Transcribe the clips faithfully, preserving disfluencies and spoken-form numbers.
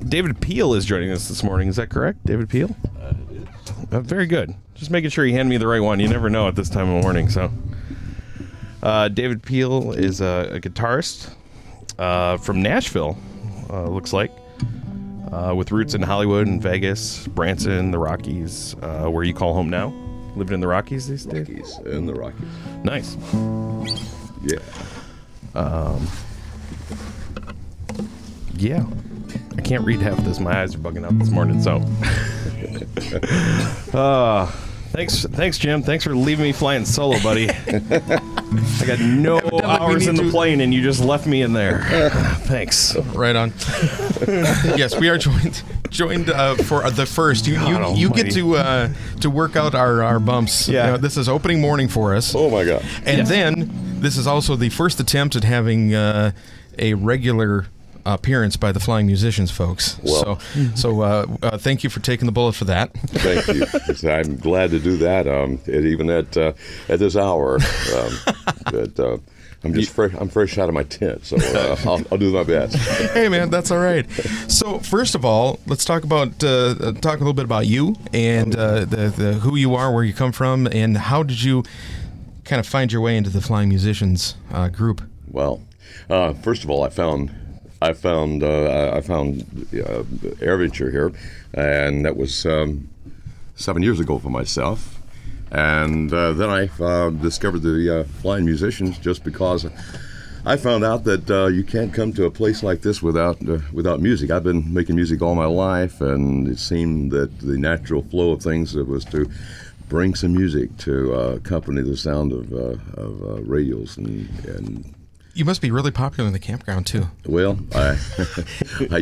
David Peel is joining us this morning. Is that correct, David Peel? Uh, it is. Uh, very good. Just making sure you hand me the right one. You never know at this time of the morning. So, uh, David Peel is a, a guitarist uh, from Nashville, uh, looks like, uh, with roots in Hollywood and Vegas, Branson, the Rockies, uh, where you call home now. Living in the Rockies these days? Rockies, in the Rockies. Nice. Yeah. Um, yeah. I can't read half of this. My eyes are bugging out this morning, so. uh, thanks, thanks, Jim. Thanks for leaving me flying solo, buddy. I got no hours in the to... plane, and you just left me in there. Thanks. Right on. Yes, we are joined joined uh, for the first. You you, you get to uh, to work out our, our bumps. Yeah. You know, this is opening morning for us. Oh, my God. And yes. then this is also the first attempt at having uh, a regular appearance by the Flying Musicians folks. Well, so so uh, uh, thank you for taking the bullet for that. Thank you. I'm glad to do that. Um, and even at uh, at this hour, um, that uh, I'm just fresh. I'm fresh out of my tent, so uh, I'll, I'll do my best. Hey, man, that's all right. So first of all, let's talk about uh, talk a little bit about you and uh, the the who you are, where you come from, and how did you kind of find your way into the Flying Musicians uh, group? Well, uh, first of all, I found. I found uh, I found uh, AirVenture here, and that was um, seven years ago for myself. And uh, then I uh, discovered the uh, Flying Musicians just because I found out that uh, you can't come to a place like this without uh, without music. I've been making music all my life, and it seemed that the natural flow of things was to bring some music to uh, accompany the sound of, uh, of uh, radios and and. You must be really popular in the campground too. Well, I, I,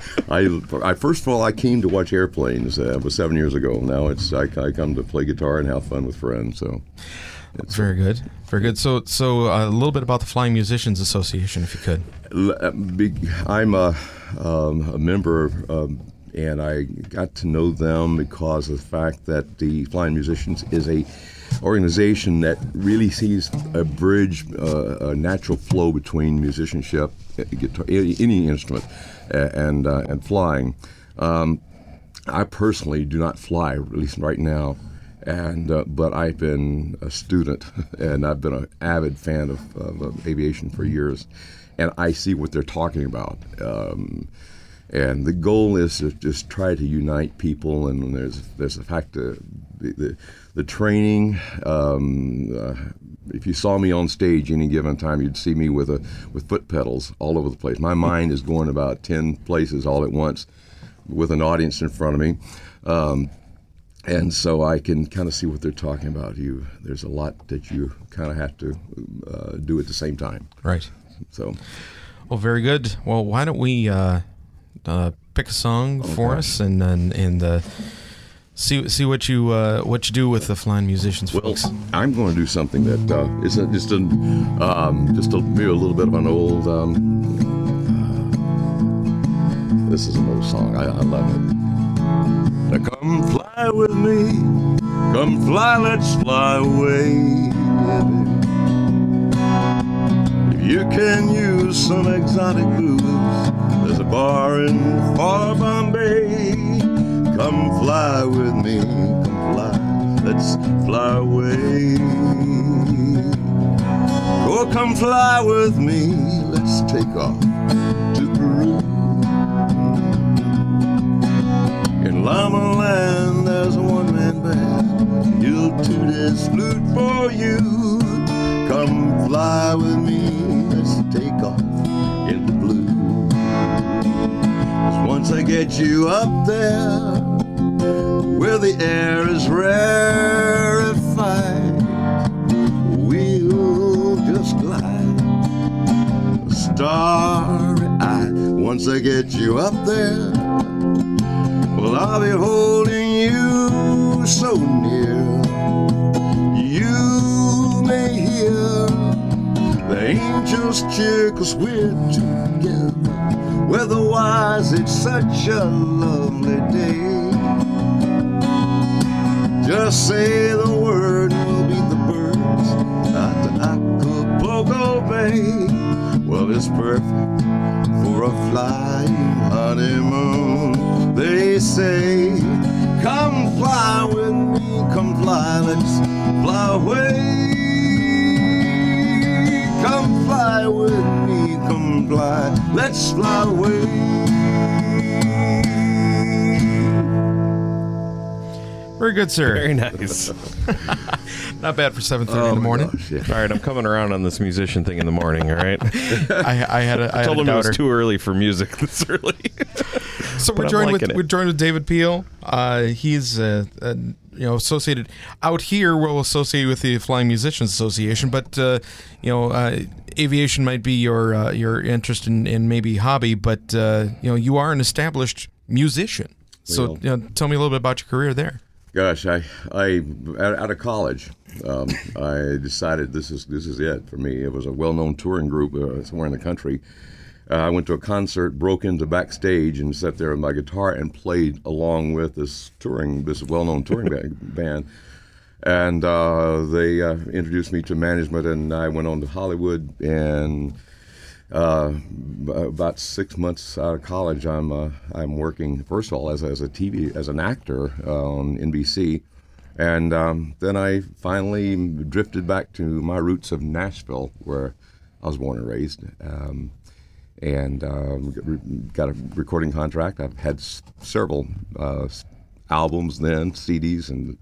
I, I, first of all, I came to watch airplanes. Uh, it was seven years ago. Now it's I, I come to play guitar and have fun with friends. So, it's very good, very good. So, so uh, a little bit about the Flying Musicians Association, if you could. I'm a, um, a member, um, and I got to know them because of the fact that the Flying Musicians is a organization that really sees a bridge, uh, a natural flow between musicianship, guitar, any instrument, and uh, and flying. Um, I personally do not fly, at least right now, and uh, but I've been a student and I've been an avid fan of, of, of aviation for years, and I see what they're talking about. Um, And the goal is to just try to unite people, and there's there's the fact that the the, the training. Um, uh, if you saw me on stage any given time, you'd see me with a with foot pedals all over the place. My mind is going about ten places all at once, with an audience in front of me, um, and so I can kind of see what they're talking about. You there's a lot that you kind of have to uh, do at the same time. Right. So. Well, very good. Well, why don't we? Uh Uh, pick a song okay. for us, and and, and uh, see see what you uh, what you do with the Flying Musicians well, folks. I'm going to do something that uh, is just a um, just a, maybe a little bit of an old. Um, uh, this is an old song. I, I love it. Now come fly with me, come fly, let's fly away. If you can use some exotic blues, there's a bar in far Bombay. Come fly with me, come fly, let's fly away. Oh, come fly with me, let's take off to Peru. In Llama Land, there's a one-man band. He'll toot his flute for you. Come fly with me, let's take off in the blue. Once I get you up there, where the air is rarefied, we'll just glide, starry-eyed. Once I get you up there, well, I'll be holding you so near. You may hear the angels cheer, 'cause we're together. Weatherwise, it's such a lovely day. Just say the word, we'll beat the birds at the Acapulco Bay. Well, it's perfect for a flying honeymoon. say, come fly with me, come fly, let's fly away. Come fly with me, come fly, let's fly away. Very good, sir. Very nice. Not bad for seven thirty Oh in the my morning. gosh, yeah. All right, I'm coming around on this musician thing in the morning, all right? I, I had a, I I had told a him it was doubter. too early for music this early. So But we're I'm joined with liking it. we're joined with David Peel. Uh, he's uh, uh, you know associated out here. We'll associate with the Flying Musicians Association, but uh, you know uh, aviation might be your uh, your interest in, in maybe hobby, but uh, you know you are an established musician. So Well. you know, tell me a little bit about your career there. Gosh, I, I out, out of college, um, I decided this is this is it for me. It was a well-known touring group uh, somewhere in the country. Uh, I went to a concert, broke into backstage, and sat there with my guitar and played along with this touring, this well-known touring ba- band. And uh, they uh, introduced me to management, and I went on to Hollywood. And uh, b- about six months out of college, I'm uh, I'm working first of all as a, as a T V as an actor uh, on N B C, and um, then I finally drifted back to my roots of Nashville, where I was born and raised. Um, and um, got a recording contract. I've had s- several uh, s- albums then, C Ds, and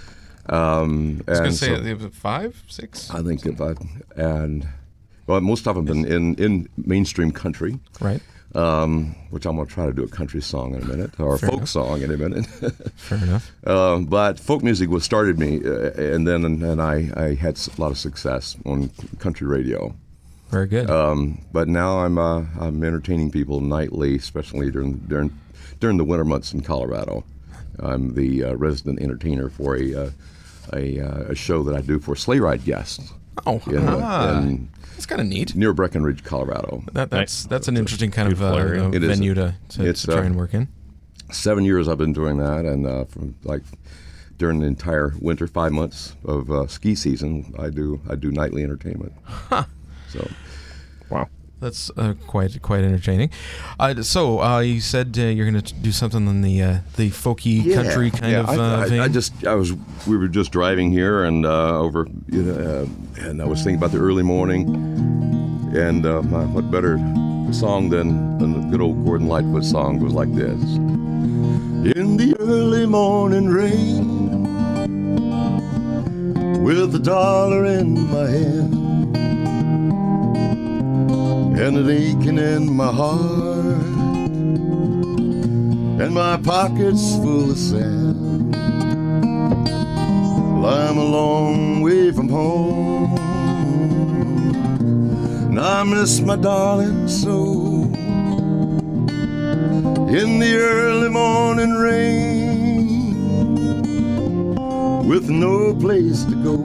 um, I was going and to say so- uh, five, six, I think if I and well, most of them have been in, in mainstream country, right? um, which I'm going to try to do a country song in a minute or a Fair folk enough. song in a minute. Fair enough. Um, but folk music was started me, uh, and then and I, I had s- a lot of success on country radio. Very good. Um, but now I'm uh, I'm entertaining people nightly, especially during during during the winter months in Colorado. I'm the uh, resident entertainer for a uh, a, uh, a show that I do for sleigh ride guests oh, in, uh, ah, in that's kind of neat. near Breckenridge, Colorado. That, that's Nice. that's an interesting kind of uh, beautiful area. uh, It is. venue to, to, It's, to try uh, and work in. Seven years I've been doing that, and uh, from like during the entire winter, five months of uh, ski season, I do I do nightly entertainment. So. Wow. That's uh, quite quite entertaining. Uh, so uh, you said uh, you're going to do something in the uh, the folky country kind yeah. of I, uh, I, vein. I just I was we were just driving here and uh, over you know, uh, and I was thinking about the early morning, and uh, my, what better song than, than the good old Gordon Lightfoot song goes like this: in the early morning rain, with a dollar in my hand and an aching in my heart, and my pockets full of sand. Well, I'm a long way from home, and I miss my darling so. In the early morning rain, with no place to go,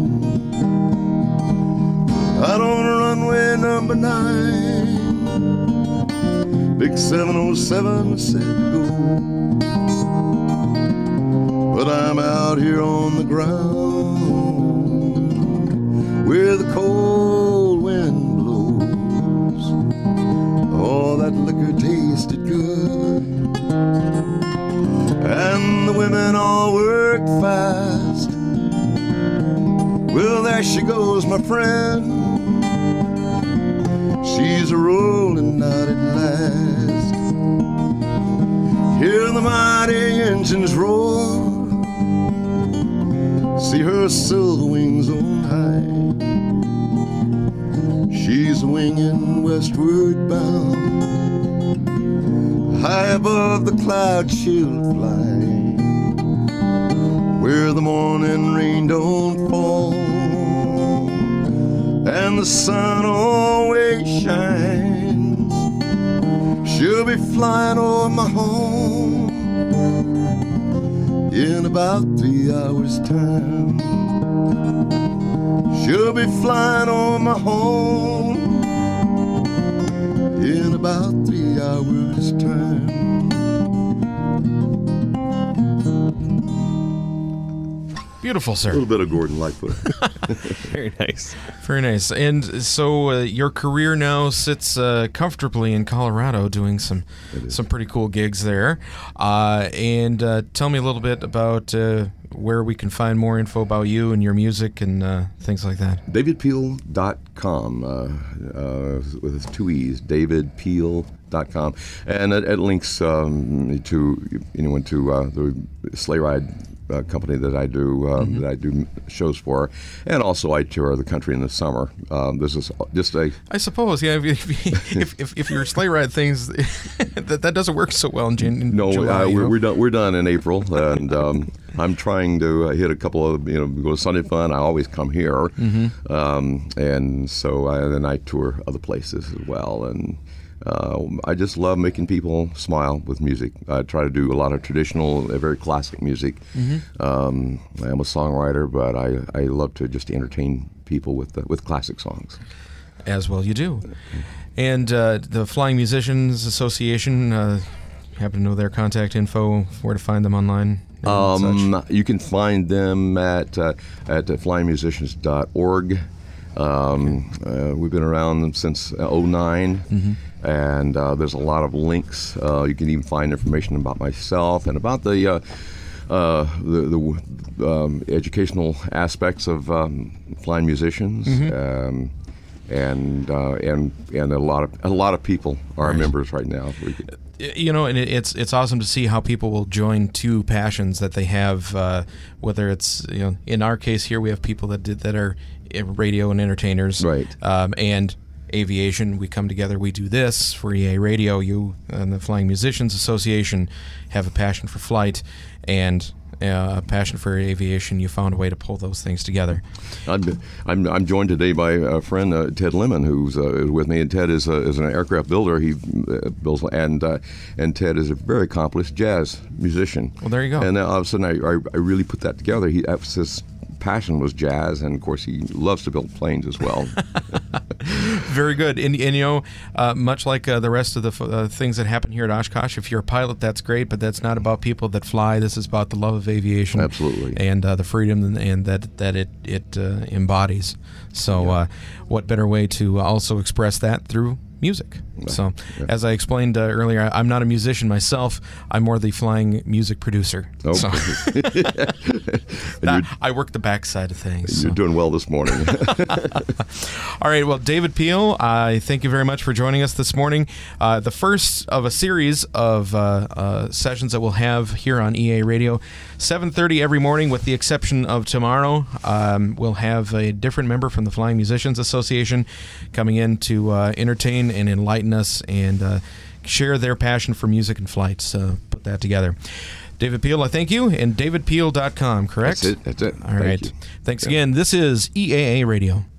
out on runway number nine, big seven oh seven said to go. But I'm out here on the ground, where the cold wind blows. Oh, that liquor tasted good, and the women all worked fast. Well, there she goes, my friend. She's a rolling out at last. Hear the mighty engines roar, see her silver wings on high. She's winging westward bound, high above the clouds she'll fly, where the morning rain don't fall and the sun always shines. She'll be flying over my home in about three hours' time. She'll be flying over my home in about three hours' time. Beautiful, sir. A little bit of Gordon Lightfoot. Very nice. Very nice. And so uh, your career now sits uh, comfortably in Colorado, doing some some pretty cool gigs there. Uh, and uh, tell me a little bit about uh, where we can find more info about you and your music and uh, things like that. david peel dot com uh, uh, with two E's, david peel dot com. And it, it links um, to anyone to uh, the sleigh ride Uh, company that I do um, mm-hmm. that I do shows for, and also I tour the country in the summer. Um, this is just a. I suppose, yeah. If if, if, if your sleigh ride things that that doesn't work so well in, June, in no, July. uh, we're, know? we're done. We're done in April, and um, I'm trying to uh, hit a couple of you know go to Sunday Fun. I always come here, mm-hmm. um, and so I, then I tour other places as well, and. Uh, I just love making people smile with music. I try to do a lot of traditional, uh, very classic music. Mm-hmm. Um, I am a songwriter, but I, I love to just entertain people with uh, with classic songs. As well you do. And uh, the Flying Musicians Association, uh, happen to know their contact info, where to find them online? Um, you can find them at, uh, at flying musicians dot org. Um, uh, we've been around since oh nine, mm-hmm. and uh, there's a lot of links. Uh, you can even find information about myself and about the uh, uh, the, the um, educational aspects of um, flying musicians, mm-hmm. um, and uh, and and a lot of a lot of people are right. members right now. We could, You know, and it's it's awesome to see how people will join two passions that they have. Uh, whether it's you know, in our case here, we have people that did that are radio and entertainers, right? Um, and aviation. We come together. We do this for E A Radio. You and the Flying Musicians Association have a passion for flight and uh, a passion for aviation. You found a way to pull those things together. I'm I'm, I'm joined today by a friend, uh, Ted Lemon, who's uh, with me. And Ted is a, is an aircraft builder. He uh, builds and uh, and Ted is a very accomplished jazz musician. Well, there you go. And uh, all of a sudden, I, I, I really put that together. He that was his passion was jazz, and of course, he loves to build planes as well. Very good. And, and you know, uh, much like uh, the rest of the f- uh, things that happen here at Oshkosh, if you're a pilot, that's great, but that's not about people that fly. This is about the love of aviation. Absolutely. And uh, the freedom and, and that, that it, it uh, embodies. So Yeah. uh, what better way to also express that through music? So, Yeah. as I explained uh, earlier, I'm not a musician myself. I'm more the flying music producer. Oh. So, And I work the backside of things. You're so. doing well this morning. All right, well, David Peel, I uh, thank you very much for joining us this morning. Uh, the first of a series of uh, uh, sessions that we'll have here on E A Radio, seven thirty every morning, with the exception of tomorrow. Um, we'll have a different member from the Flying Musicians Association coming in to uh, entertain and enlighten us and uh, share their passion for music and flights. Uh, put that together. David Peel, I thank you, and david peel dot com, correct? That's it. That's it. All Thank right. you. Thanks Yeah. again. This is E A A Radio.